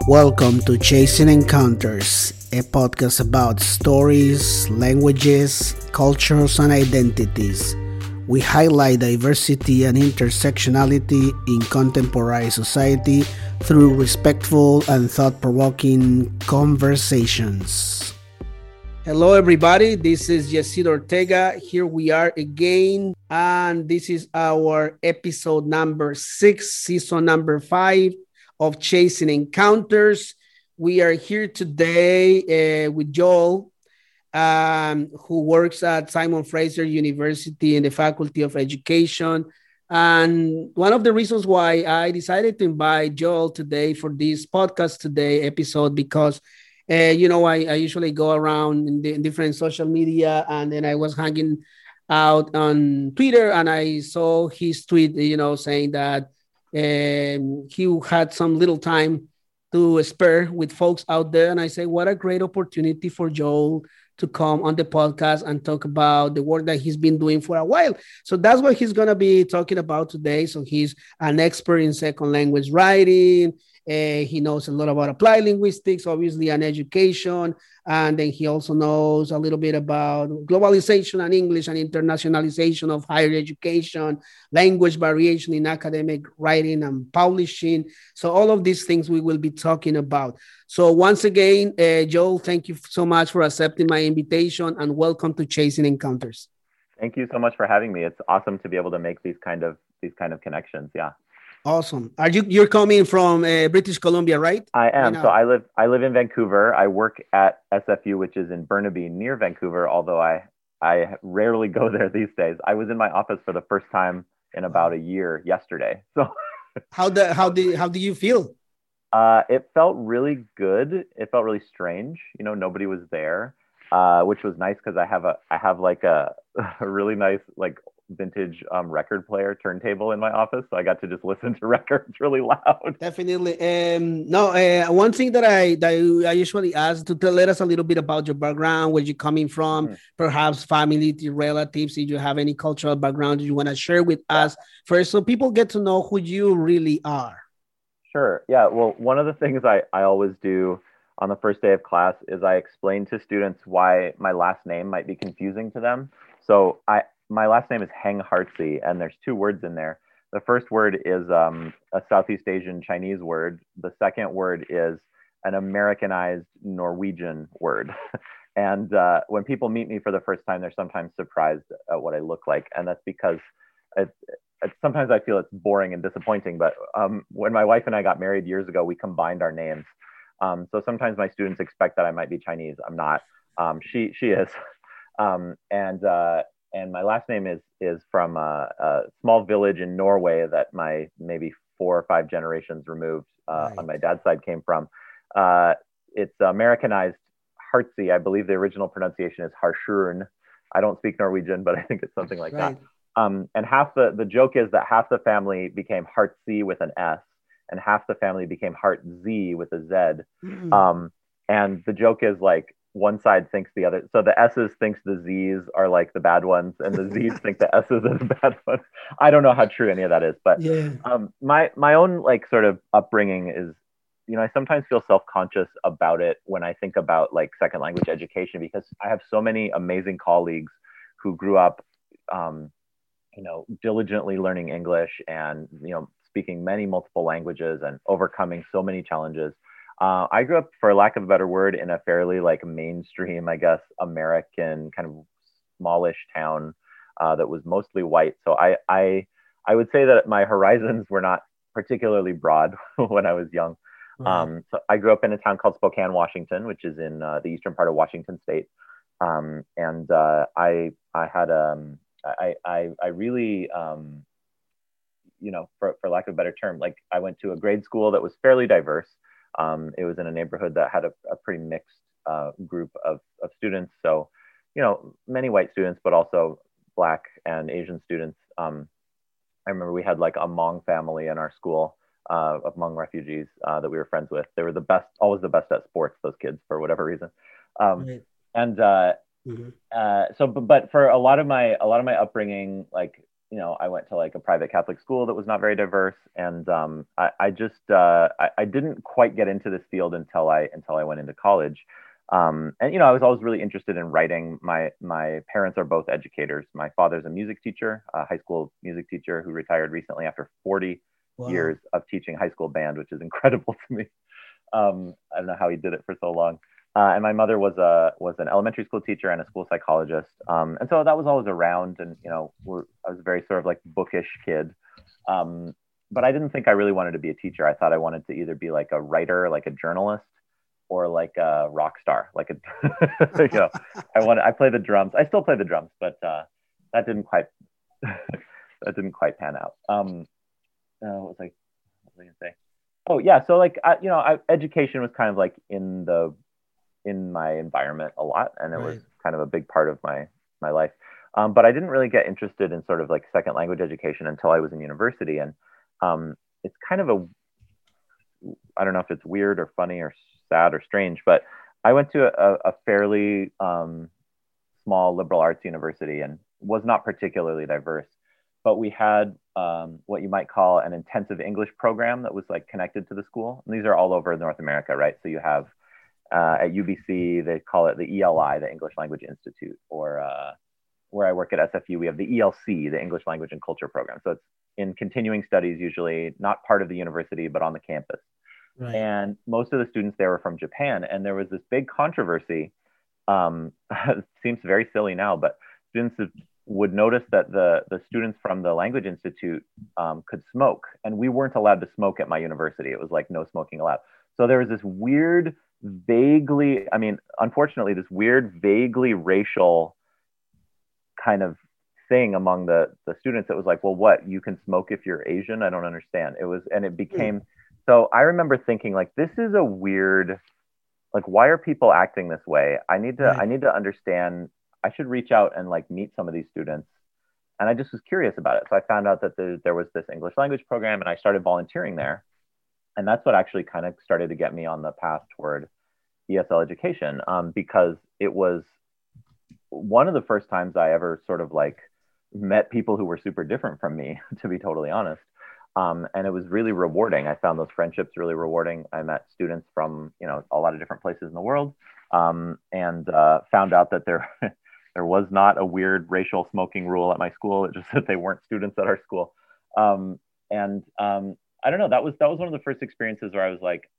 Welcome to Chasing Encounters, a podcast about stories, languages, cultures, and identities. We highlight diversity and intersectionality in contemporary society through respectful and thought-provoking conversations. Hello, everybody. This is Yesid Ortega. Here we are again, and this is our episode number 6, season number 5 of Chasing Encounters. We are here today with Joel, who works at Simon Fraser University in the Faculty of Education. And one of the reasons why I decided to invite Joel today for this podcast today episode, because I usually go around in different social media, and then I was hanging out on Twitter, and I saw his tweet, saying that he had some little time to spare with folks out there. And I say, what a great opportunity for Joel to come on the podcast and talk about the work that he's been doing for a while. So that's what he's going to be talking about today. So he's an expert in second language writing. He knows a lot about applied linguistics, obviously, and education. And then he also knows a little bit about globalization and English and internationalization of higher education, language variation in academic writing and publishing. So all of these things we will be talking about. So once again, Joel, thank you so much for accepting my invitation, and welcome to Chasing Encounters. Thank you so much for having me. It's awesome to be able to make these kind of connections. Yeah. Awesome. You're coming from British Columbia, right? I am. Right, so I live in Vancouver. I work at SFU, which is in Burnaby, near Vancouver, although I rarely go there these days. I was in my office for the first time in about a year yesterday. So how do you feel? It felt really good. It felt really strange. Nobody was there, which was nice because I have like a really nice vintage record player turntable in my office, so I got to just listen to records really loud. Definitely. One thing that I usually ask to let us a little bit about your background, where you're coming from, perhaps family, relatives, if you have any cultural background you want to share with us first, so people get to know who you really are. Sure. Yeah. Well, one of the things I always do on the first day of class is I explain to students why my last name might be confusing to them. So my last name is Heng Hartzi, and there's 2 words in there. The first word is a Southeast Asian Chinese word. The second word is an Americanized Norwegian word. And when people meet me for the first time, they're sometimes surprised at what I look like. And that's because sometimes I feel it's boring and disappointing. But when my wife and I got married years ago, we combined our names. So sometimes my students expect that I might be Chinese. I'm not. She is. And my last name is from a small village in Norway that my maybe 4 or 5 generations removed on my dad's side came from. It's Americanized Hartzi. I believe the original pronunciation is Harshurn. I don't speak Norwegian, but I think it's something like that. And half the joke is that half the family became Hartzi with an S, and half the family became Hartz with a Z. And the joke is one side thinks the other. So the S's thinks the Z's are like the bad ones, and the Z's think the S's are the bad ones. I don't know how true any of that is, but my own sort of upbringing is, I sometimes feel self-conscious about it when I think about second language education, because I have so many amazing colleagues who grew up, diligently learning English and, speaking many multiple languages and overcoming so many challenges. I grew up, for lack of a better word, in a fairly mainstream, I guess, American kind of smallish town that was mostly white. So I would say that my horizons were not particularly broad when I was young. So I grew up in a town called Spokane, Washington, which is in the eastern part of Washington state. And I had I really for lack of a better term, I went to a grade school that was fairly diverse. It was in a neighborhood that had a pretty mixed group of students. So, many white students, but also Black and Asian students. I remember we had a Hmong family in our school of Hmong refugees that we were friends with. They were always the best at sports, those kids, for whatever reason. And so, but for a lot of my upbringing, I went to like a private Catholic school that was not very diverse, and I didn't quite get into this field until I went into college. And I was always really interested in writing. My parents are both educators. My father's a music teacher, a high school music teacher who retired recently after 40 years of teaching high school band, which is incredible to me. I don't know how he did it for so long. And my mother was an elementary school teacher and a school psychologist, and so that was always around. And I was a very sort of like bookish kid, but I didn't think I really wanted to be a teacher. I thought I wanted to either be like a writer, like a journalist, or like a rock star, like a I play the drums. I still play the drums, but that didn't quite pan out. What was I gonna say? Oh yeah, so like education was kind of like in my environment a lot, and it was kind of a big part of my life. But I didn't really get interested in sort of like second language education until I was in university, and it's kind of I don't know if it's weird or funny or sad or strange, but I went to a fairly small liberal arts university and was not particularly diverse, but we had what you might call an intensive English program that was like connected to the school. And these are all over North America, right? So you have at UBC, they call it the ELI, the English Language Institute, or where I work at SFU, we have the ELC, the English Language and Culture Program. So it's in continuing studies, usually not part of the university, but on the campus. Right. And most of the students there were from Japan. And there was this big controversy. It seems very silly now, but students would notice that the students from the Language Institute could smoke. And we weren't allowed to smoke at my university. It was like no smoking allowed. So there was this weird, unfortunately, this weird, vaguely racial kind of thing among the students that was like, well, what, you can smoke if you're Asian? I don't understand. It became... So I remember thinking like, this is a weird, like, why are people acting this way? I need to understand. I should reach out and like meet some of these students. And I just was curious about it. So I found out that there was this English language program, and I started volunteering there. And that's what actually kind of started to get me on the path toward ESL education, because it was one of the first times I ever sort of like met people who were super different from me, to be totally honest. And it was really rewarding. I found those friendships really rewarding. I met students from, a lot of different places in the world, and found out that there was not a weird racial smoking rule at my school. It's just that they weren't students at our school. I don't know. That was one of the first experiences where I was like,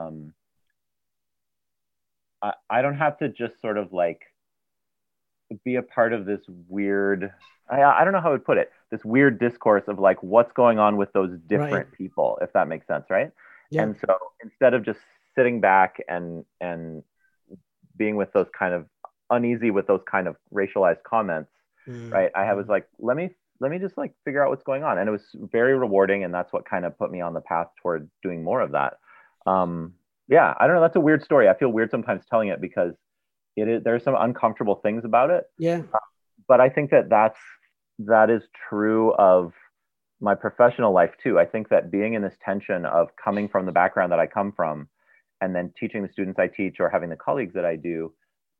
I don't have to just sort of like be a part of this weird, I don't know how I would put it, this weird discourse of like what's going on with those different people, if that makes sense, right? Yeah. And so instead of just sitting back and being with those kind of uneasy with those kind of racialized comments, right? I was like, let me just like figure out what's going on. And it was very rewarding, and that's what kind of put me on the path toward doing more of that. Yeah, I don't know. That's a weird story. I feel weird sometimes telling it because there's some uncomfortable things about it. Yeah. But I think that is true of my professional life too. I think that being in this tension of coming from the background that I come from, and then teaching the students I teach or having the colleagues that I do,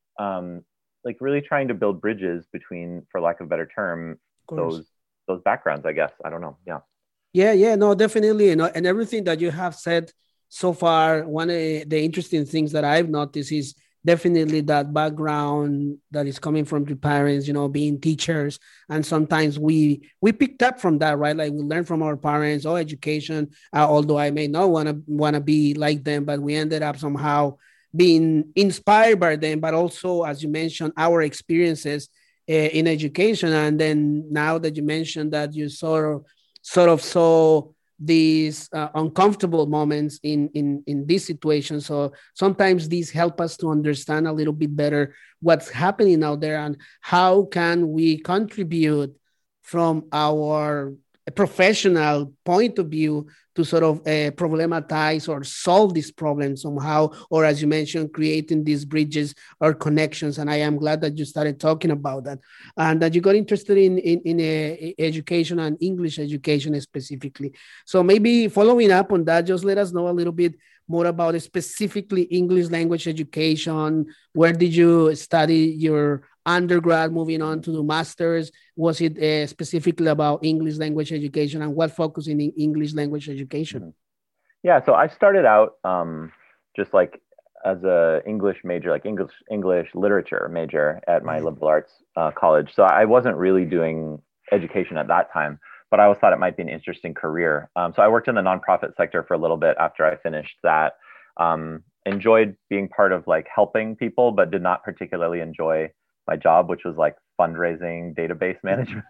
like really trying to build bridges between, for lack of a better term, those backgrounds, I guess. I don't know. Yeah. Yeah, no, definitely. And everything that you have said so far, one of the interesting things that I've noticed is definitely that background that is coming from your parents, being teachers. And sometimes we picked up from that, right? Like we learned from our parents or education, although I may not want to be like them, but we ended up somehow being inspired by them, but also, as you mentioned, our experiences in education. And then now that you mentioned that you sort of saw these uncomfortable moments in this situation. So sometimes these help us to understand a little bit better what's happening out there and how can we contribute from our professional point of view to sort of problematize or solve this problem somehow, or as you mentioned, creating these bridges or connections. And I am glad that you started talking about that and that you got interested in education and English education specifically. So maybe following up on that, just let us know a little bit more about specifically English language education. Where did you study your undergrad, moving on to the master's? Was it specifically about English language education, and what focus in English language education? Yeah, so I started out just like as a English major, like English literature major at my liberal arts college. So I wasn't really doing education at that time, but I always thought it might be an interesting career. So I worked in the nonprofit sector for a little bit after I finished that. Enjoyed being part of like helping people, but did not particularly enjoy my job, which was like fundraising, database management.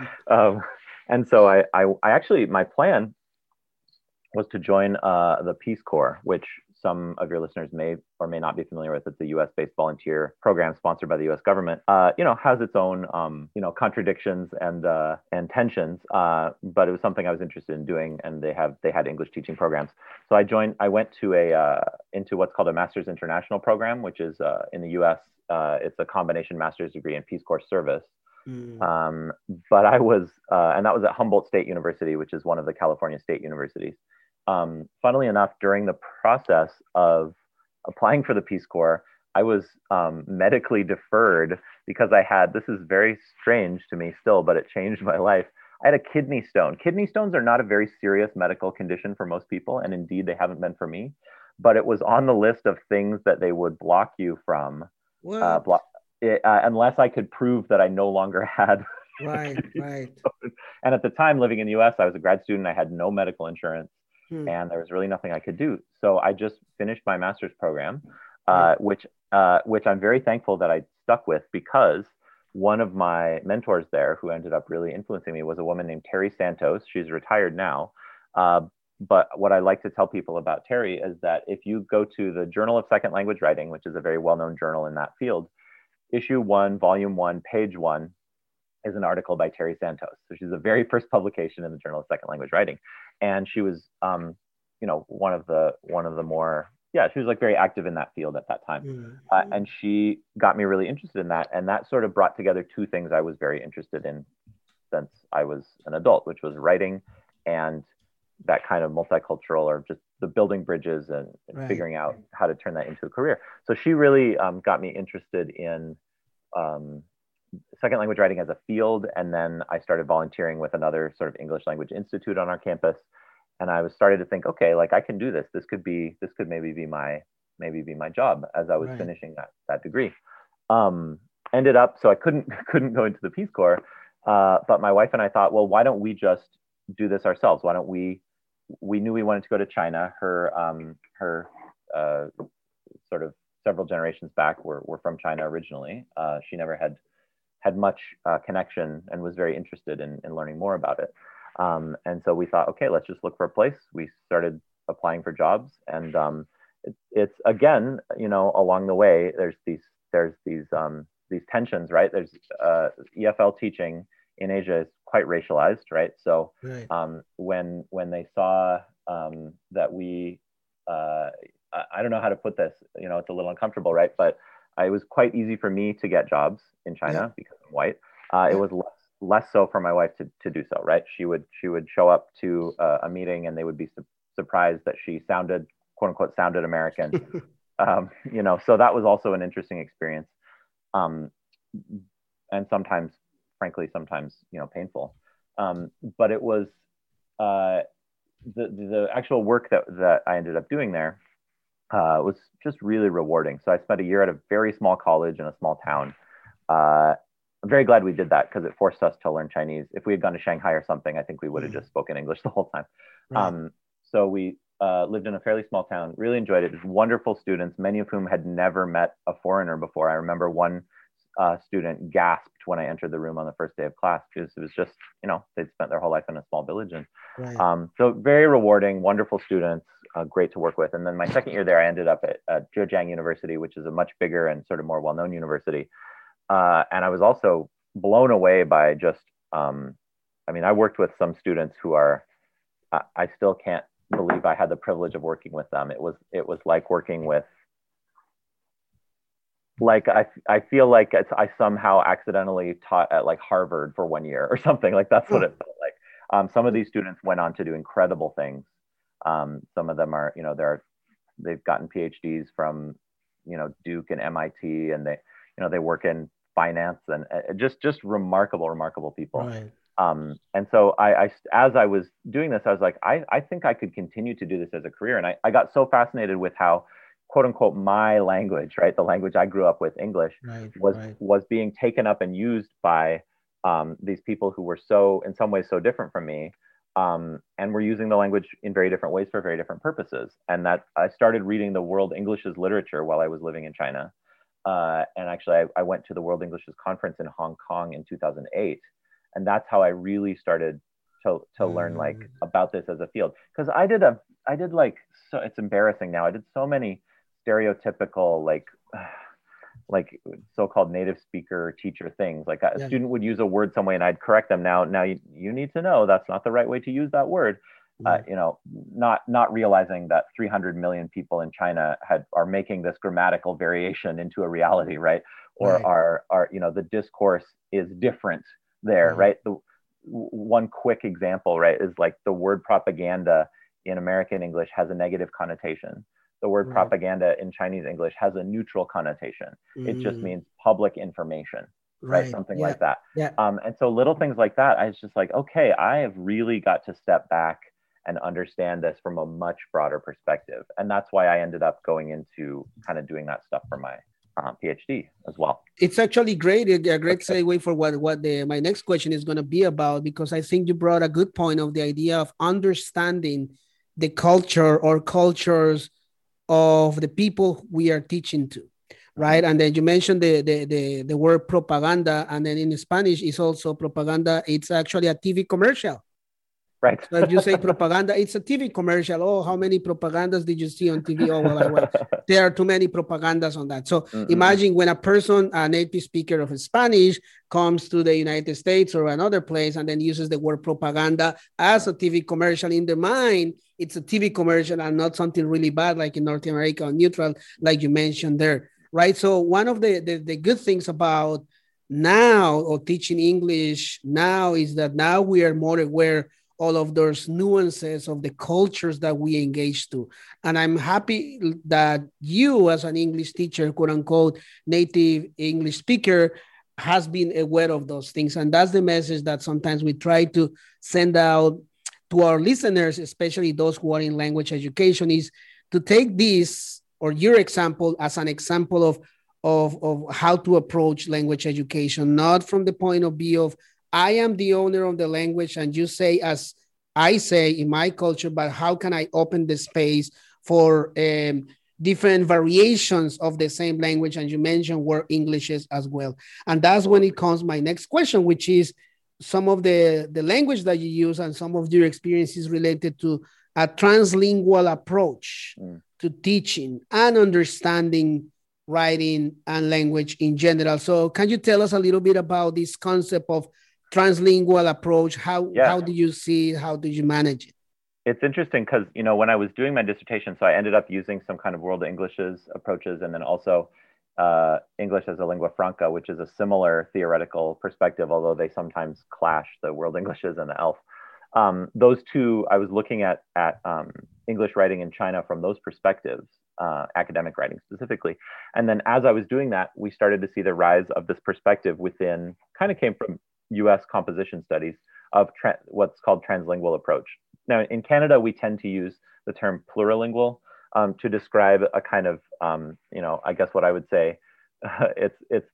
And so I actually, my plan was to join the Peace Corps, which some of your listeners may or may not be familiar with. It's a U.S.-based volunteer program sponsored by the U.S. government. Has its own contradictions and tensions, but it was something I was interested in doing, and they had English teaching programs. So I went to into what's called a Master's International program, which is in the U.S. It's a combination master's degree in Peace Corps service. But I was, and that was at Humboldt State University, which is one of the California state universities. Funnily enough, during the process of applying for the Peace Corps, I was medically deferred because this is very strange to me still, but it changed my life. I had a kidney stone. Kidney stones are not a very serious medical condition for most people, and indeed they haven't been for me, but it was on the list of things that they would block you from, unless I could prove that I no longer had. Right. And at the time, living in the US, I was a grad student. I had no medical insurance, and there was really nothing I could do. So I just finished my master's program, which I'm very thankful that I stuck with, because one of my mentors there, who ended up really influencing me, was a woman named Terry Santos. She's retired now. But what I like to tell people about Terry is that if you go to the Journal of Second Language Writing, which is a very well-known journal in that field, issue 1, volume 1, page 1 is an article by Terry Santos. So she's the very first publication in the Journal of Second Language Writing. And she was, one of the more, she was like very active in that field at that time. And she got me really interested in that. And that sort of brought together two things I was very interested in since I was an adult, which was writing and that kind of multicultural, or just the building bridges and figuring out how to turn that into a career. So she really got me interested in second language writing as a field. And then I started volunteering with another sort of English language institute on our campus. And I was started to think, okay, like I can do this. This could maybe be my job as I was finishing that degree. Ended up, so I couldn't go into the Peace Corps. But my wife and I thought, well, why don't we just do this ourselves? Why don't we knew we wanted to go to China. Her sort of several generations back were from China originally. She never had much connection and was very interested in learning more about it. And so we thought, okay, let's just look for a place. We started applying for jobs, and it's again, along the way, there's these tensions, right? There's EFL teaching in Asia is quite racialized, right? So when they saw that we, I don't know how to put this, it's a little uncomfortable, right? But it was quite easy for me to get jobs in China because I'm white. It was less so for my wife to do so, right? She would show up to a meeting, and they would be surprised that she sounded, quote unquote, sounded American. So that was also an interesting experience. And sometimes, frankly, painful. But it was the actual work that I ended up doing there was just really rewarding. So I spent a year at a very small college in a small town. I'm very glad we did that, because it forced us to learn Chinese. If we had gone to Shanghai or something, I think we would have just spoken English the whole time. So we lived in a fairly small town, really enjoyed it. It was wonderful students, many of whom had never met a foreigner before. I remember one student gasped when I entered the room on the first day of class, because it was just, they'd spent their whole life in a small village. And so very rewarding, wonderful students, great to work with. And then my second year there, I ended up at Zhejiang University, which is a much bigger and sort of more well-known university. And I was also blown away by just, I worked with some students who are, I still can't believe I had the privilege of working with them. It was like working with, I feel like I somehow accidentally taught at like Harvard for 1 year or something. Like that's what it felt like. Some of these students went on to do incredible things. Some of them are, they've gotten PhDs from, Duke and MIT, and they work in finance, and just remarkable people. Right. And so as I was doing this, I was like, I think I could continue to do this as a career. And I got so fascinated with how, quote unquote, my language, right, the language I grew up with, English, was being taken up and used by these people who were so, in some ways, so different from me, and were using the language in very different ways for very different purposes. And that I started reading the World English's literature while I was living in China. And actually, I went to the World English's conference in Hong Kong in 2008. And that's how I really started to learn like about this as a field. Because I did like, so it's embarrassing now, I did so many stereotypical like so-called native speaker teacher things. Like a student would use a word some way and I'd correct them. Now you need to know that's not the right way to use that word. You know, not realizing that 300 million people in China are making this grammatical variation into a reality, right? Or are you know, the discourse is different there, right? The one quick example, right, is like the word propaganda in American English has a negative connotation. The word propaganda in Chinese English has a neutral connotation. It just means public information, right? Something like that. And so little things like that, I was just like, okay, I have really got to step back and understand this from a much broader perspective. And that's why I ended up going into kind of doing that stuff for my PhD as well. It's actually great, a great segue for what my next question is going to be about, because I think you brought a good point of the idea of understanding the culture or cultures of the people we are teaching to, right? And then you mentioned the word propaganda, and then in Spanish it's also propaganda. It's actually a TV commercial. Right. So if you say propaganda, it's a TV commercial. Oh, how many propagandas did you see on TV? Oh, well, there are too many propagandas on that. So imagine when a person, a native speaker of Spanish, comes to the United States or another place and then uses the word propaganda as a TV commercial. In the mind, it's a TV commercial and not something really bad like in North America or neutral, like you mentioned there, right? So one of the good things about now or teaching English now is that now we are more aware all of those nuances of the cultures that we engage to. And I'm happy that you, as an English teacher, quote unquote, native English speaker, has been aware of those things. And that's the message that sometimes we try to send out to our listeners, especially those who are in language education, is to take this or your example as an example of how to approach language education, not from the point of view of I am the owner of the language and you say as I say in my culture, but how can I open the space for different variations of the same language? And you mentioned word Englishes as well. And that's when it comes my next question, which is some of the language that you use and some of your experiences related to a translingual approach to teaching and understanding writing and language in general. So can you tell us a little bit about this concept of translingual approach? How do you see it? How do you manage it? It's interesting because, you know, when I was doing my dissertation, so I ended up using some kind of World English's approaches and then also English as a lingua franca, which is a similar theoretical perspective, although they sometimes clash, the World Englishes and the ELF. Those two, I was looking at English writing in China from those perspectives, academic writing specifically. And then as I was doing that, we started to see the rise of this perspective within, kind of came from US composition studies of what's called translingual approach. Now, in Canada, we tend to use the term plurilingual to describe a kind of, you know, I guess what I would say, this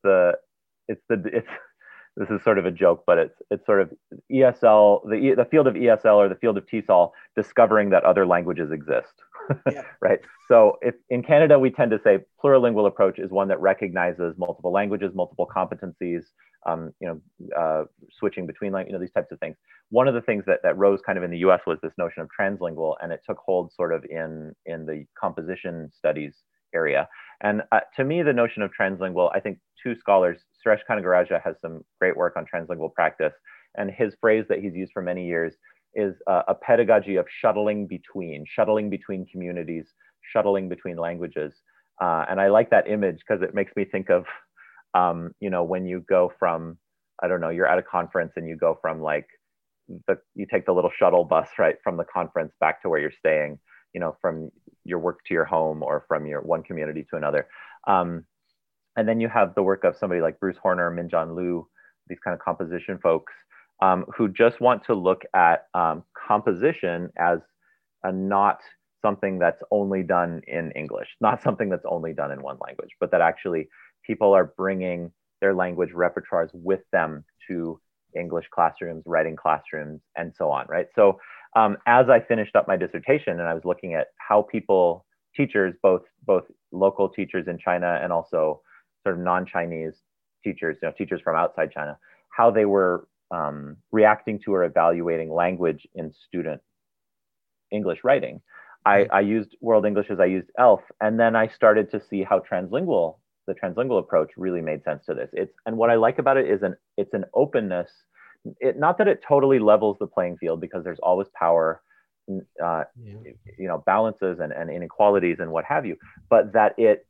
is sort of a joke, but it's sort of ESL, the field of ESL or the field of TESOL discovering that other languages exist, right? So if in Canada, we tend to say plurilingual approach is one that recognizes multiple languages, multiple competencies, you know, switching between, you know, these types of things. One of the things that rose kind of in the US was this notion of translingual, and it took hold sort of in the composition studies area. And to me, the notion of translingual, I think two scholars, Suresh Kanagaraja has some great work on translingual practice, and his phrase that he's used for many years is a pedagogy of shuttling between communities, shuttling between languages. And I like that image because it makes me think of, you know, when you go from, I don't know, you're at a conference and you go from like, you take the little shuttle bus, right, from the conference back to where you're staying, you know, from your work to your home or from your one community to another. And And then you have the work of somebody like Bruce Horner, Minjun Liu, these kind of composition folks who just want to look at composition as not something that's only done in English, not something that's only done in one language, but that actually people are bringing their language repertoires with them to English classrooms, writing classrooms, and so on, right? So as I finished up my dissertation and I was looking at how people, teachers, both local teachers in China and also sort of non-Chinese teachers, teachers from outside China, how they were reacting to or evaluating language in student English writing. I used World English as I used ELF, and then I started to see how the translingual approach really made sense to this. And what I like about it is it's an openness. Not that it totally levels the playing field, because there's always power, balances and inequalities and what have you, but that it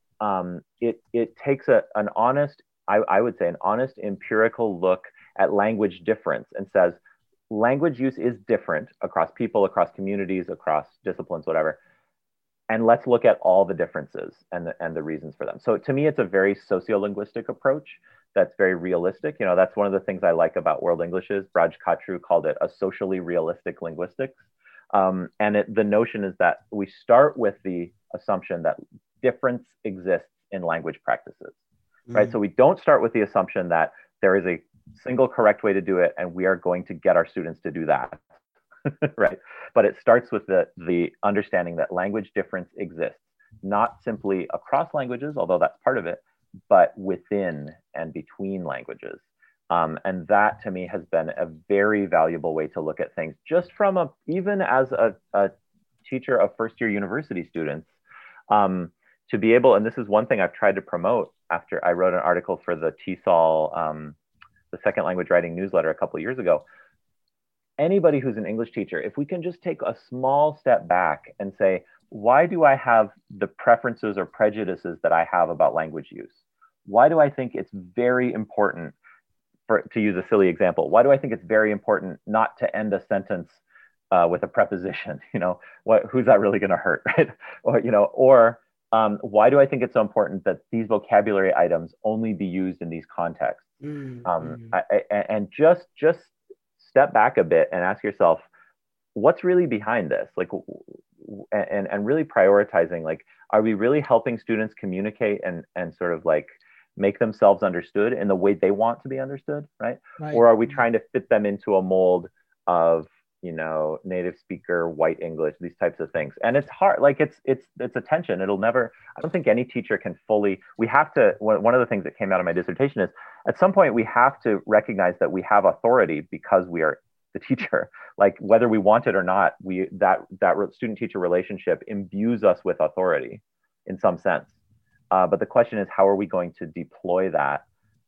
takes an honest, I would say, an honest empirical look at language difference and says, language use is different across people, across communities, across disciplines, whatever. And let's look at all the differences and the reasons for them. So to me, it's a very sociolinguistic approach that's very realistic. That's one of the things I like about World English is Braj Kachru called it a socially realistic linguistics. And the notion is that we start with the assumption that difference exists in language practices, right? So we don't start with the assumption that there is a single correct way to do it, and we are going to get our students to do that, right? But it starts with the understanding that language difference exists, not simply across languages, although that's part of it, but within and between languages. And that to me has been a very valuable way to look at things, just from even as a teacher of first-year university students, to be able, and this is one thing I've tried to promote after I wrote an article for the TESOL, the Second Language Writing newsletter a couple of years ago. Anybody who's an English teacher, if we can just take a small step back and say, why do I have the preferences or prejudices that I have about language use? Why do I think it's very important, to use a silly example, why do I think it's very important not to end a sentence with a preposition? Who's that really going to hurt, right? Or why do I think it's so important that these vocabulary items only be used in these contexts? And just step back a bit and ask yourself, what's really behind this? And really prioritizing, are we really helping students communicate and sort of make themselves understood in the way they want to be understood, right? Or are we trying to fit them into a mold of, native speaker, white English, these types of things? And it's hard, it's a tension. It'll never, I don't think any teacher can fully, we have to, one of the things that came out of my dissertation is at some point we have to recognize that we have authority because we are the teacher. Whether we want it or not, that student-teacher relationship imbues us with authority in some sense. But the question is, how are we going to deploy that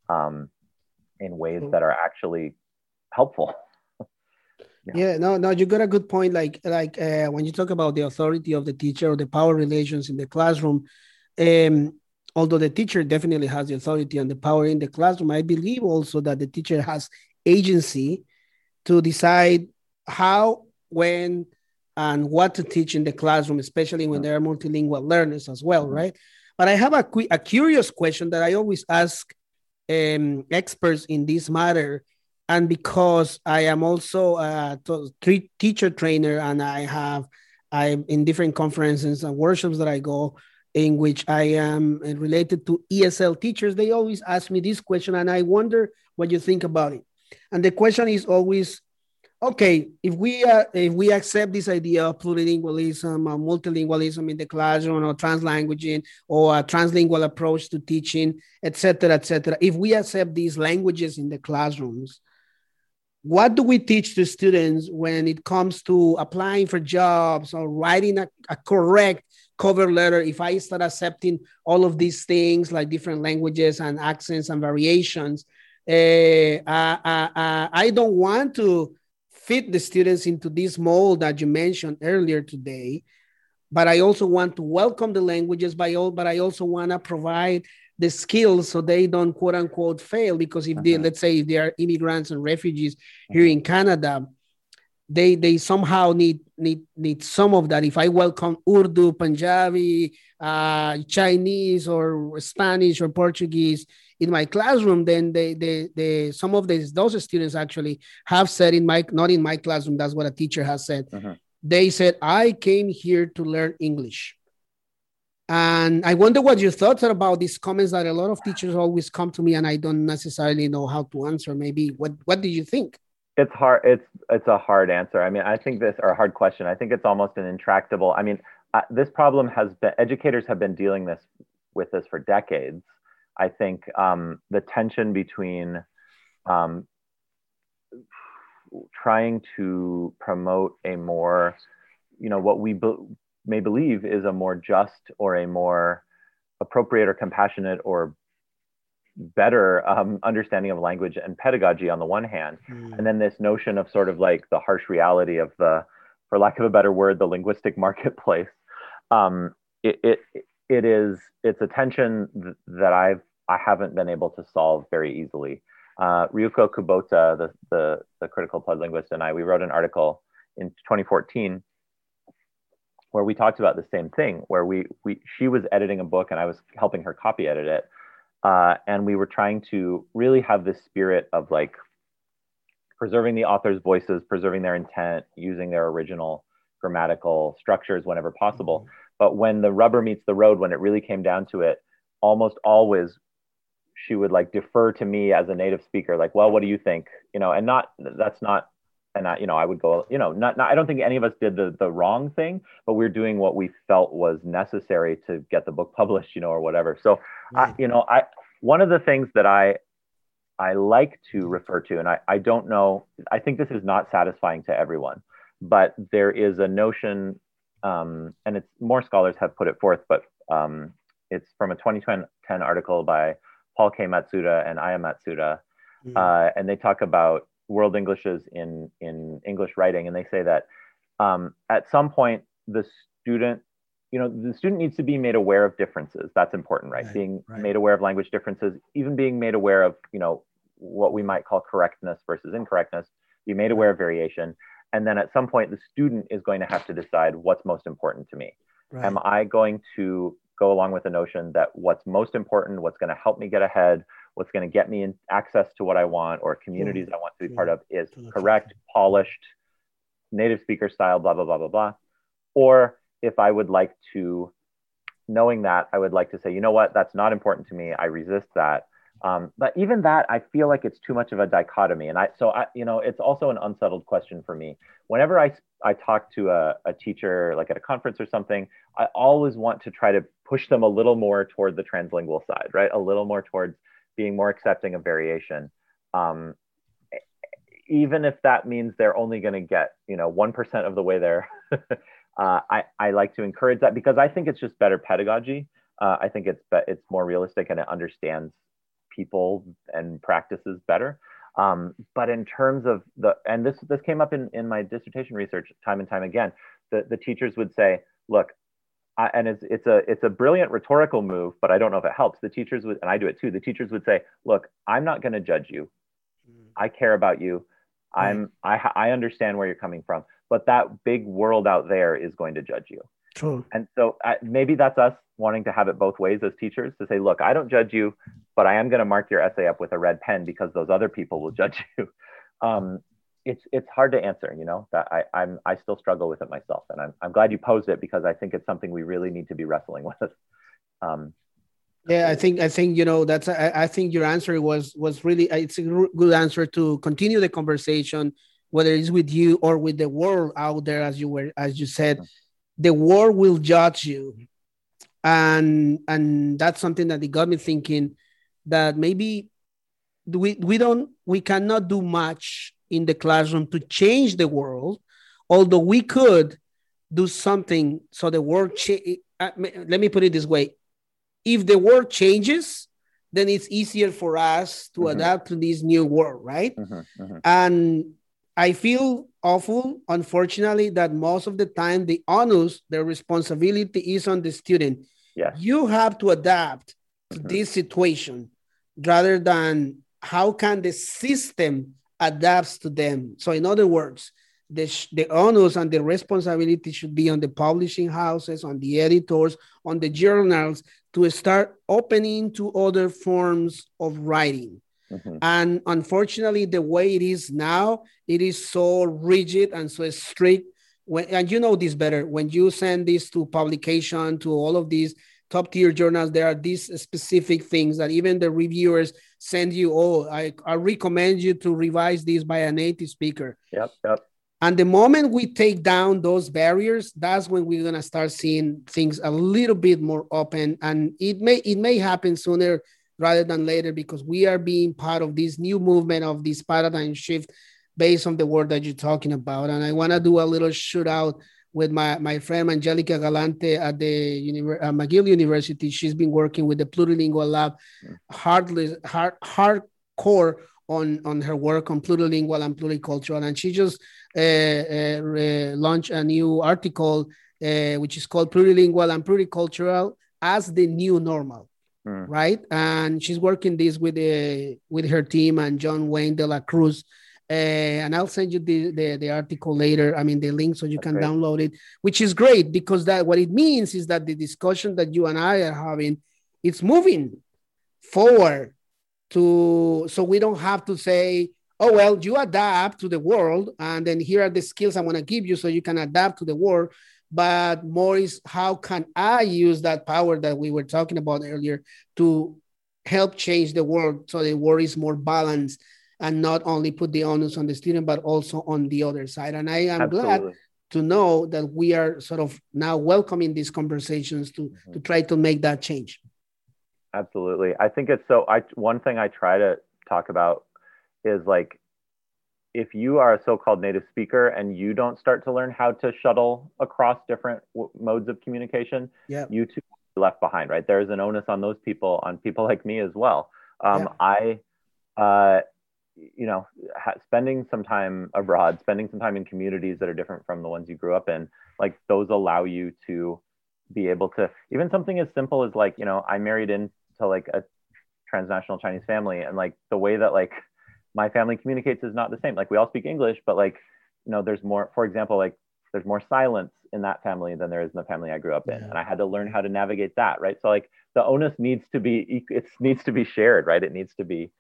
in ways that are actually helpful? Yeah, no, you got a good point. When you talk about the authority of the teacher or the power relations in the classroom, although the teacher definitely has the authority and the power in the classroom, I believe also that the teacher has agency to decide how, when, and what to teach in the classroom, especially when there are multilingual learners as well, right? But I have a curious question that I always ask experts in this matter. And because I am also a teacher trainer, and I'm in different conferences and workshops that I go in which I am related to ESL teachers, they always ask me this question, and I wonder what you think about it. And the question is always, okay, if we accept this idea of plurilingualism or multilingualism in the classroom, or translanguaging, or a translingual approach to teaching, et cetera, if we accept these languages in the classrooms, what do we teach to students when it comes to applying for jobs or writing a correct cover letter? If I start accepting all of these things, like different languages and accents and variations, I don't want to fit the students into this mold that you mentioned earlier today, but I also want to welcome the languages, but I also want to provide the skills so they don't quote unquote fail. Because if let's say if they are immigrants and refugees here in Canada, they somehow need some of that. If I welcome Urdu, Punjabi, Chinese or Spanish or Portuguese in my classroom, then they some of those students actually have said not in my classroom, that's what a teacher has said. They said, I came here to learn English. And I wonder what your thoughts are about these comments that a lot of teachers always come to me and I don't necessarily know how to answer. Maybe what do you think? It's hard. It's a hard answer. I mean, I think or a hard question. I think it's almost an intractable. I mean, this problem educators have been dealing with this for decades. I think the tension between trying to promote a more, what we may believe is a more just or a more appropriate or compassionate or better understanding of language and pedagogy on the one hand, and then this notion of sort of like the harsh reality of for lack of a better word, the linguistic marketplace. It's a tension that I haven't been able to solve very easily. Ryuko Kubota, the critical applied linguist, and we wrote an article in 2014 where we talked about the same thing, where she was editing a book and I was helping her copy edit it. And we were trying to really have this spirit of like preserving the author's voices, preserving their intent, using their original grammatical structures whenever possible. But when the rubber meets the road, when it really came down to it, almost always she would like defer to me as a native speaker, like, well, what do you think? And I would go, I don't think any of us did the wrong thing, but we're doing what we felt was necessary to get the book published, or whatever. So, one of the things that I like to refer to, and I don't know, I think this is not satisfying to everyone, but there is a notion, and it's more scholars have put it forth, but it's from a 2010 article by Paul K. Matsuda and Aya Matsuda, and they talk about world Englishes in English writing, and they say that at some point the student needs to be made aware of differences. That's important, right? Being made aware of language differences, even being made aware of what we might call correctness versus incorrectness, be made aware of variation, and then at some point the student is going to have to decide what's most important to me. Am I going to go along with the notion that what's most important, what's going to help me get ahead, what's going to get me in access to what I want or communities I want to be part of is correct, polished, native speaker style, blah, blah, blah, blah, blah. Or if I would like to, knowing that, I would like to say, you know what, that's not important to me. I resist that. But even that, I feel like it's too much of a dichotomy. And it's also an unsettled question for me. Whenever I talk to a teacher, like at a conference or something, I always want to try to push them a little more toward the translingual side, right? A little more towards being more accepting of variation. Even if that means they're only going to get, 1% of the way there. I like to encourage that because I think it's just better pedagogy. I think it's more realistic and it understands people and practices better. But in terms of and this came up in my dissertation research time and time again, the teachers would say, look, and it's a brilliant rhetorical move, but I don't know if it helps. The teachers would, and I do it too. The teachers would say, look, I'm not going to judge you. I care about you. I understand where you're coming from, but that big world out there is going to judge you. True. And so maybe that's us wanting to have it both ways as teachers, to say, look, I don't judge you, but I am going to mark your essay up with a red pen because those other people will judge you. It's hard to answer, that I still struggle with it myself. And I'm glad you posed it because I think it's something we really need to be wrestling with. Yeah, I think that's I think your answer was really, it's a good answer to continue the conversation, whether it's with you or with the world out there. As you said, the world will judge you, and that's something that it got me thinking that maybe we cannot do much in the classroom to change the world, although we could do something so the world let me put it this way. If the world changes, then it's easier for us to adapt to this new world, right? And I feel awful, unfortunately, that most of the time the onus, the responsibility is on the student. Yeah. You have to adapt to this situation rather than how can the system adapts to them. So in other words, the onus and the responsibility should be on the publishing houses, on the editors, on the journals to start opening to other forms of writing. Mm-hmm. And unfortunately, the way it is now, it is so rigid and so strict. And you know this better, when you send this to publication, to all of these top tier journals, there are these specific things that even the reviewers send you, oh, I recommend you to revise this by a native speaker. Yep. And the moment we take down those barriers, that's when we're gonna start seeing things a little bit more open. And it may happen sooner rather than later, because we are being part of this new movement of this paradigm shift based on the work that you're talking about. And I want to do a little shout out with my friend Angelica Galante at the McGill University. She's been working with the Plurilingual Lab hardcore on her work on plurilingual and pluricultural. And she just launched a new article, which is called Plurilingual and Pluricultural as the New Normal. Right. And she's working this with her team and John Wayne de la Cruz. And I'll send you the article later. I mean, the link, so you can download it, which is great, because that what it means is that the discussion that you and I are having, it's moving forward so we don't have to say, oh, well, you adapt to the world and then here are the skills I want to give you so you can adapt to the world. But more is, how can I use that power that we were talking about earlier to help change the world so the world is more balanced and not only put the onus on the student, but also on the other side. And I am glad to know that we are sort of now welcoming these conversations to try to make that change. Absolutely. I think it's one thing I try to talk about is like, if you are a so-called native speaker and you don't start to learn how to shuttle across different modes of communication, you too are left behind, right? There's an onus on those people, on people like me as well. Spending some time abroad, spending some time in communities that are different from the ones you grew up in, like those allow you to be able to, even something as simple as like, I married into like a transnational Chinese family, and like the way that like my family communicates is not the same. Like we all speak English, but like, there's more, for example, like there's more silence in that family than there is in the family I grew up in. And I had to learn how to navigate that. Right. So like the onus needs to be shared, right? It needs to be,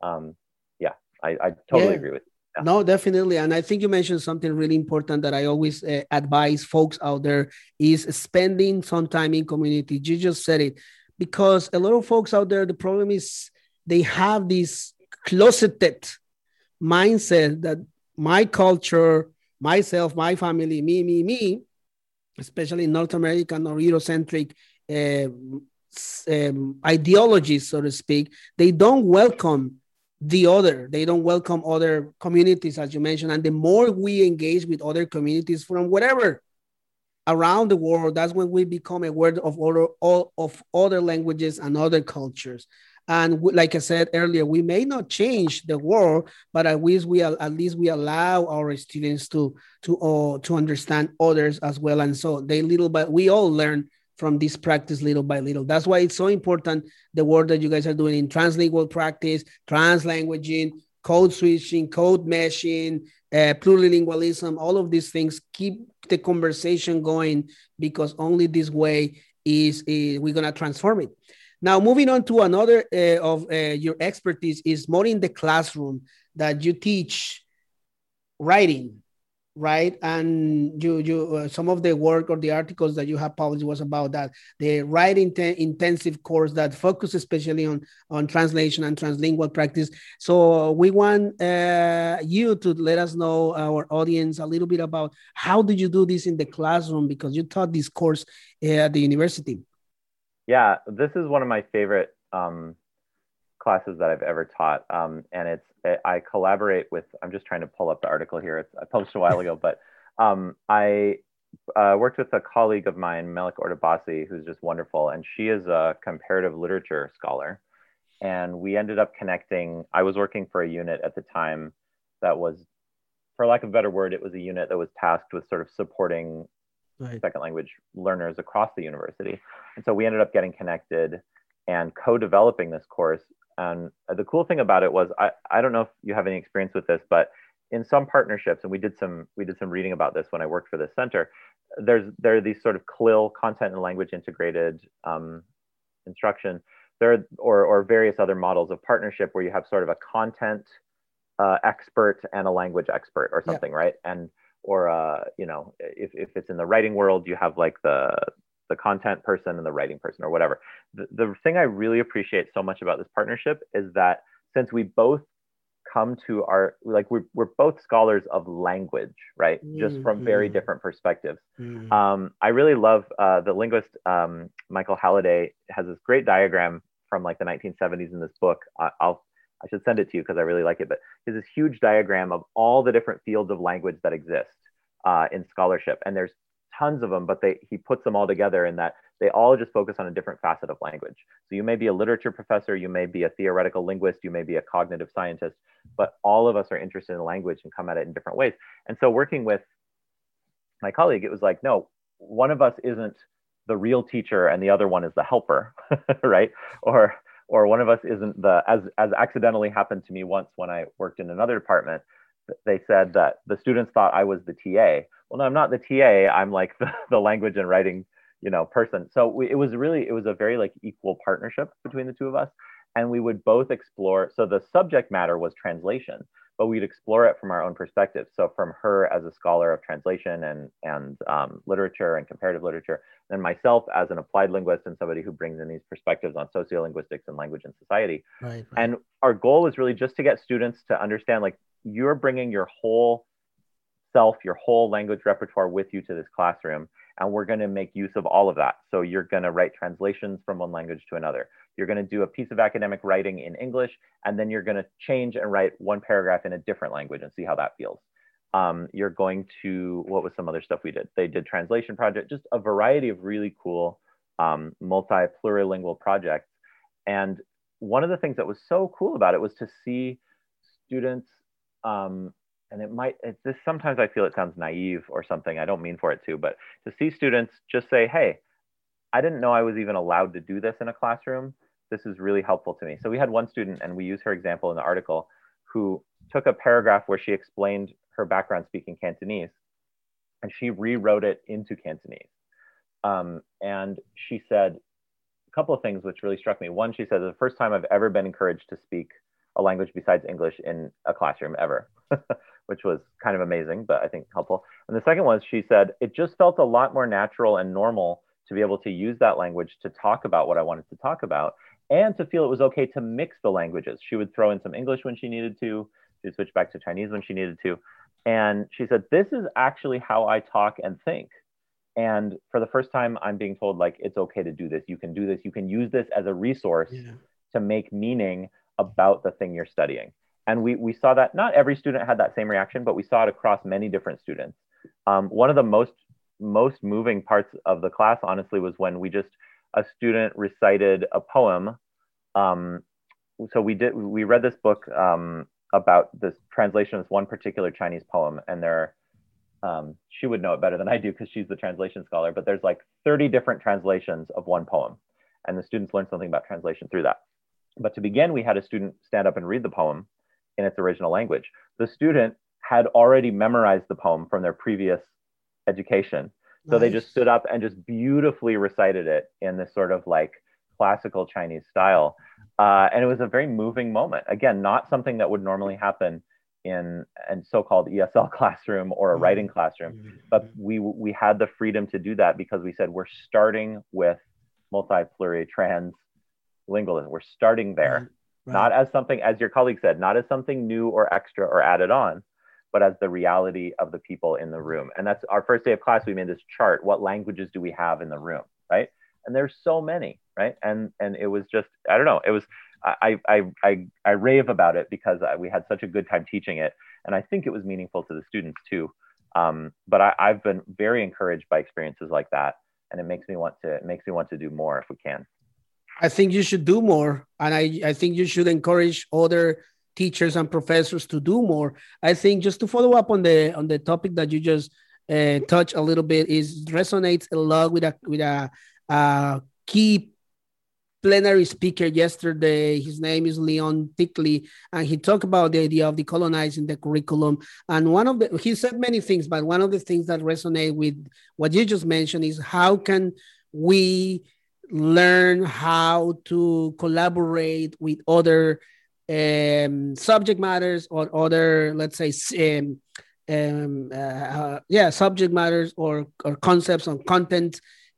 I totally agree with you. Yeah. No, definitely. And I think you mentioned something really important that I always advise folks out there is spending some time in community. You just said it, because a lot of folks out there, the problem is they have this closeted mindset that my culture, myself, my family, me, especially North American or Eurocentric ideologies, so to speak, they don't welcome the other. They don't welcome other communities, as you mentioned. And the more we engage with other communities from wherever around the world, that's when we become aware of other languages and other cultures. And like I said earlier, we may not change the world, but at least we allow our students to understand others as well. And so we all learn from this practice little by little. That's why it's so important, the work that you guys are doing in translingual practice, translanguaging, code switching, code meshing, plurilingualism, all of these things keep the conversation going, because only this way is we're going to transform it. Now, moving on to another of your expertise is more in the classroom, that you teach writing, right? And you some of the work or the articles that you have published was about that, the writing intensive course that focus especially on translation and translingual practice. So we want you to let us know, our audience, a little bit about how did you do this in the classroom, because you taught this course at the university. Yeah, this is one of my favorite classes that I've ever taught. And I collaborate with, I'm just trying to pull up the article here. I published a while ago, but I worked with a colleague of mine, Melik Ordabasi, who's just wonderful. And she is a comparative literature scholar. And we ended up connecting. I was working for a unit at the time that was, for lack of a better word, it was a unit that was tasked with sort of supporting second language learners across the university. And so we ended up getting connected and co-developing this course. And the cool thing about it was, I don't know if you have any experience with this, but in some partnerships, and we did some reading about this when I worked for this center. There are these sort of CLIL, content and language integrated instruction. There or various other models of partnership where you have sort of a content expert and a language expert or something, right? And or you know, if it's in the writing world, you have like the content person and the writing person or whatever. The thing I really appreciate so much about this partnership is that since we both come to our, like, we're both scholars of language, right? Just from very different perspectives. I really love the linguist Michael Halliday has this great diagram from like the 1970s in this book. I should send it to you because I really like it, but there's this huge diagram of all the different fields of language that exist in scholarship. And there's tons of them, but he puts them all together in that they all just focus on a different facet of language. So you may be a literature professor, you may be a theoretical linguist, you may be a cognitive scientist, but all of us are interested in language and come at it in different ways. And so working with my colleague, it was like, no, one of us isn't the real teacher and the other one is the helper, right? Or one of us isn't as accidentally happened to me once when I worked in another department. They said that the students thought I was the TA. Well, no, I'm not the TA. I'm like the language and writing, you know, person. So it was a very like equal partnership between the two of us. And we would both explore. So the subject matter was translation, but we'd explore it from our own perspective. So from her as a scholar of translation and literature and comparative literature, then myself as an applied linguist and somebody who brings in these perspectives on sociolinguistics and language and society. Right. And our goal was really just to get students to understand, like, you're bringing your whole self, your whole language repertoire with you to this classroom, and we're going to make use of all of that. So you're going to write translations from one language to another. You're going to do a piece of academic writing in English, and then you're going to change and write one paragraph in a different language and see how that feels. You're going to, what was some other stuff we did? They did translation project, just a variety of really cool multi-plurilingual projects. And one of the things that was so cool about it was to see students, and this sometimes I feel it sounds naive or something, I don't mean for it to, but to see students just say, hey, I didn't know I was even allowed to do this in a classroom. This is really helpful to me. So we had one student, and we use her example in the article, who took a paragraph where she explained her background speaking Cantonese, and she rewrote it into Cantonese. And she said a couple of things which really struck me. One, she said, the first time I've ever been encouraged to speak a language besides English in a classroom ever, which was kind of amazing, but I think helpful. And the second was, she said, it just felt a lot more natural and normal to be able to use that language to talk about what I wanted to talk about, and to feel it was okay to mix the languages. She would throw in some English when she needed to. She'd switch back to Chinese when she needed to. And she said, this is actually how I talk and think. And for the first time, I'm being told, like, it's okay to do this. You can do this. You can use this as a resource to make meaning about the thing you're studying. And we saw that not every student had that same reaction, but we saw it across many different students. One of the most moving parts of the class, honestly, was when a student recited a poem. So we read this book about this translation of this one particular Chinese poem, and she would know it better than I do because she's the translation scholar, but there's like 30 different translations of one poem, and the students learned something about translation through that. But to begin, we had a student stand up and read the poem in its original language. The student had already memorized the poem from their previous education. So They just stood up and just beautifully recited it in this sort of like classical Chinese style. And it was a very moving moment. Again, not something that would normally happen in a so-called ESL classroom or a writing classroom, but we had the freedom to do that because we said, we're starting with multi-pluri-trans lingualism. We're starting there, not as something, as your colleague said, not as something new or extra or added on, but as the reality of the people in the room. And that's our first day of class. We made this chart. What languages do we have in the room, right? And there's so many, right? And it was just, I don't know, it was, I rave about it because we had such a good time teaching it. And I think it was meaningful to the students too. But I've been very encouraged by experiences like that. And it makes me want to do more if we can. I think you should do more. And I think you should encourage other teachers and professors to do more. I think just to follow up on the topic that you just touched a little bit, resonates a lot with a key plenary speaker yesterday. His name is Leon Tickley, and he talked about the idea of decolonizing the curriculum. And he said many things, but one of the things that resonate with what you just mentioned is how can we learn how to collaborate with other subject matters or other, let's say, subject matters or concepts on content,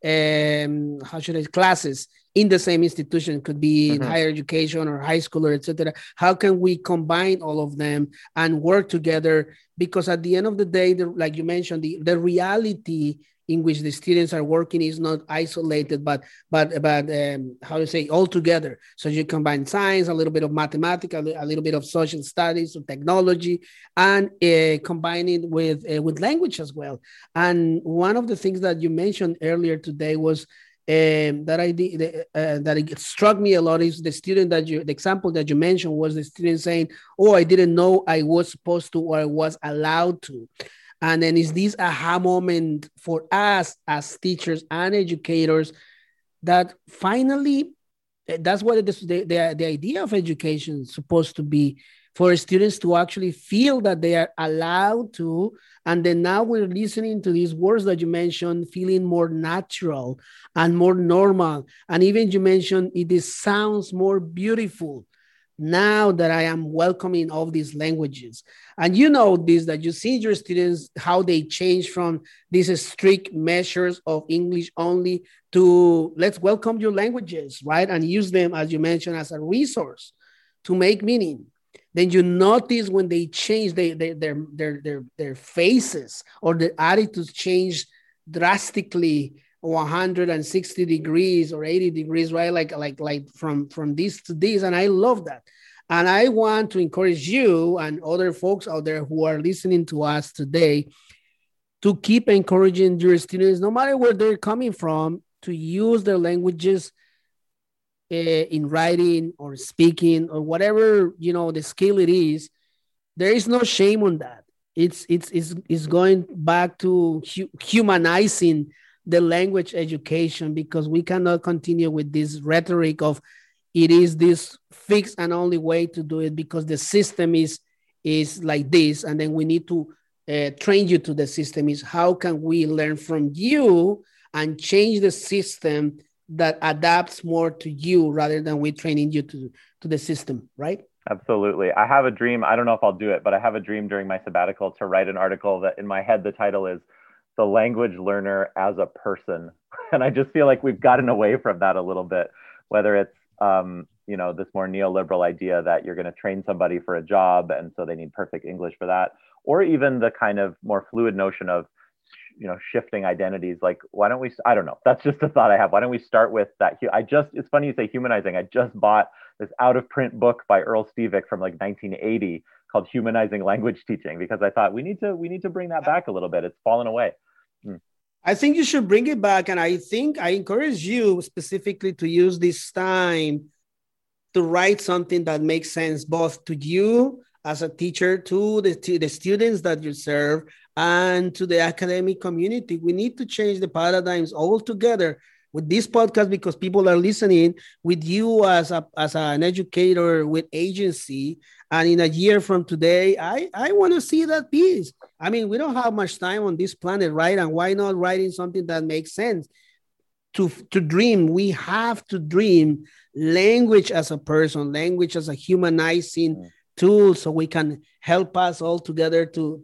how should I, classes in the same institution, could be in higher education or high school or etc. How can we combine all of them and work together? Because at the end of the day, like you mentioned, the reality in which the students are working is not isolated, but how to say, all together. So you combine science, a little bit of mathematics, a little bit of social studies, or technology, and combine it with language as well. And one of the things that you mentioned earlier today was that it struck me a lot is the example that you mentioned was the student saying, "Oh, I didn't know I was supposed to or I was allowed to." And then is this aha moment for us as teachers and educators that finally, that's what the idea of education is supposed to be, for students to actually feel that they are allowed to. And then now we're listening to these words that you mentioned, feeling more natural and more normal. And even you mentioned it sounds more beautiful now that I am welcoming all these languages. And you know this, that you see your students, how they change from these strict measures of English only to let's welcome your languages, right? And use them, as you mentioned, as a resource to make meaning. Then you notice when they change their faces or their attitudes change drastically 160 degrees or 80 degrees, right? Like from this to this. And I love that. And I want to encourage you and other folks out there who are listening to us today to keep encouraging your students, no matter where they're coming from, to use their languages in writing or speaking or whatever, the skill it is. There is no shame on that. It's going back to humanizing the language education, because we cannot continue with this rhetoric of it is this fixed and only way to do it because the system is like this, and then we need to train you to the system. Is how can we learn from you and change the system that adapts more to you rather than we training you to the system, right? Absolutely. I have a dream. I don't know if I'll do it, but I have a dream during my sabbatical to write an article that in my head, the title is The Language Learner as a Person. And I just feel like we've gotten away from that a little bit, whether it's, this more neoliberal idea that you're going to train somebody for a job and so they need perfect English for that, or even the kind of more fluid notion of, shifting identities. Like, why don't we, I don't know, that's just a thought I have. Why don't we start with that? It's funny you say humanizing. I just bought this out of print book by Earl Stevick from like 1980 called Humanizing Language Teaching, because I thought we need to bring that back a little bit. It's fallen away. I think you should bring it back. And I think I encourage you specifically to use this time to write something that makes sense both to you as a teacher, to the students that you serve, and to the academic community. We need to change the paradigms altogether with this podcast, because people are listening, with you as an educator with agency. And in a year from today, I want to see that piece. I mean, we don't have much time on this planet, right? And why not writing something that makes sense? To dream, we have to dream language as a person, language as a humanizing tool, so we can help us all together to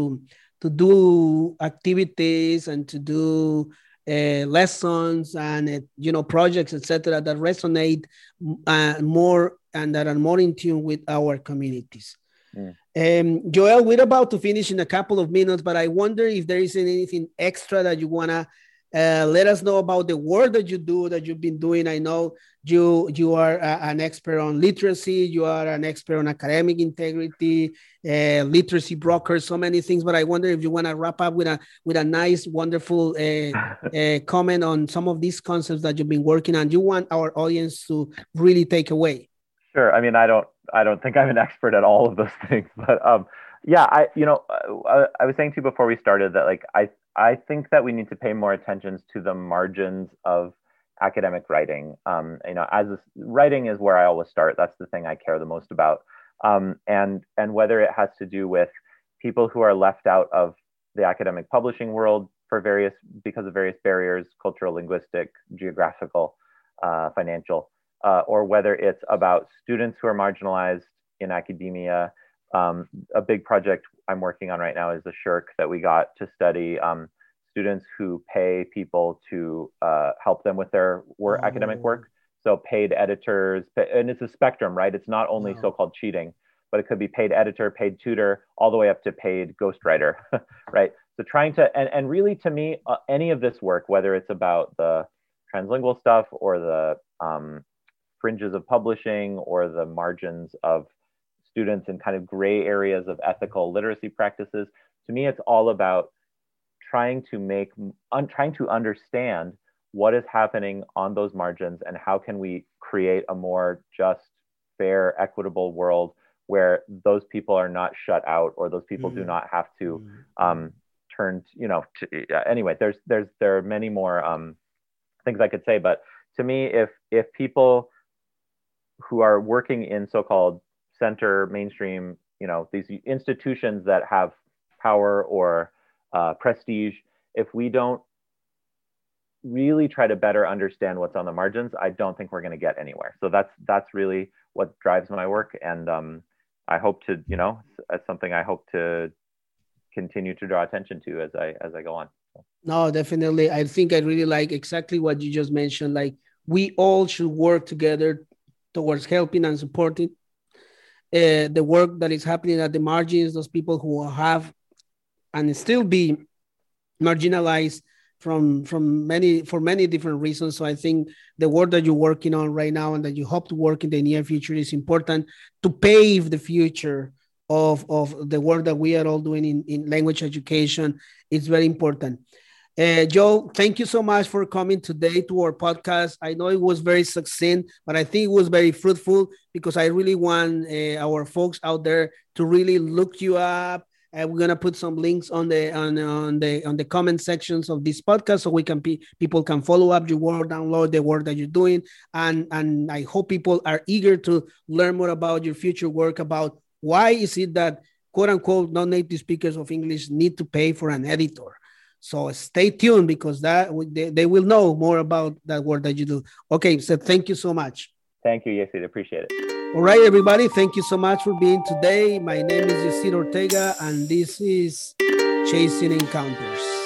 do activities and to do lessons and projects, etc., that resonate more and that are more in tune with our communities. Joel, we're about to finish in a couple of minutes, but I wonder if there is anything extra that you want to let us know about the work that you do, that you've been doing. I know you are an expert on literacy, you are an expert on academic integrity, literacy broker, so many things. But I wonder if you want to wrap up with a nice, wonderful comment on some of these concepts that you've been working on. You want our audience to really take away. Sure. I mean, I don't think I'm an expert at all of those things, but yeah, I was saying to you before we started that, like, I think that we need to pay more attention to the margins of academic writing. Writing is where I always start. That's the thing I care the most about. And whether it has to do with people who are left out of the academic publishing world because of various barriers, cultural, linguistic, geographical, financial, or whether it's about students who are marginalized in academia. A big project I'm working on right now is the SSHRC that we got to study students who pay people to help them with their academic work. So paid editors, and it's a spectrum, right? It's not only so-called cheating, but it could be paid editor, paid tutor, all the way up to paid ghostwriter, right? So trying to, and really to me, any of this work, whether it's about the translingual stuff or the fringes of publishing or the margins of students in kind of gray areas of ethical literacy practices, to me, it's all about trying to understand what is happening on those margins and how can we create a more just, fair, equitable world where those people are not shut out or those people do not have to turn, anyway, there are many more things I could say, but to me, if people who are working in so-called center mainstream, these institutions that have power or prestige, if we don't really try to better understand what's on the margins, I don't think we're going to get anywhere. So that's really what drives my work, and I hope to, it's something I hope to continue to draw attention to as I go on. No, definitely. I think I really like exactly what you just mentioned. Like, we all should work together towards helping and supporting the work that is happening at the margins, those people who have and still be marginalized for many different reasons. So I think the work that you're working on right now and that you hope to work in the near future is important to pave the future of the work that we are all doing in language education. It's very important. Joe, thank you so much for coming today to our podcast. I know it was very succinct, but I think it was very fruitful because I really want our folks out there to really look you up. We're gonna put some links on the comment sections of this podcast so people can follow up your work, download the work that you're doing, and I hope people are eager to learn more about your future work, about why is it that quote unquote non-native speakers of English need to pay for an editor. So stay tuned because they will know more about that work that you do. Okay, so thank you so much. Thank you, Yesid. Appreciate it. All right, everybody. Thank you so much for being today. My name is Yesid Ortega, and this is Chasing Encounters.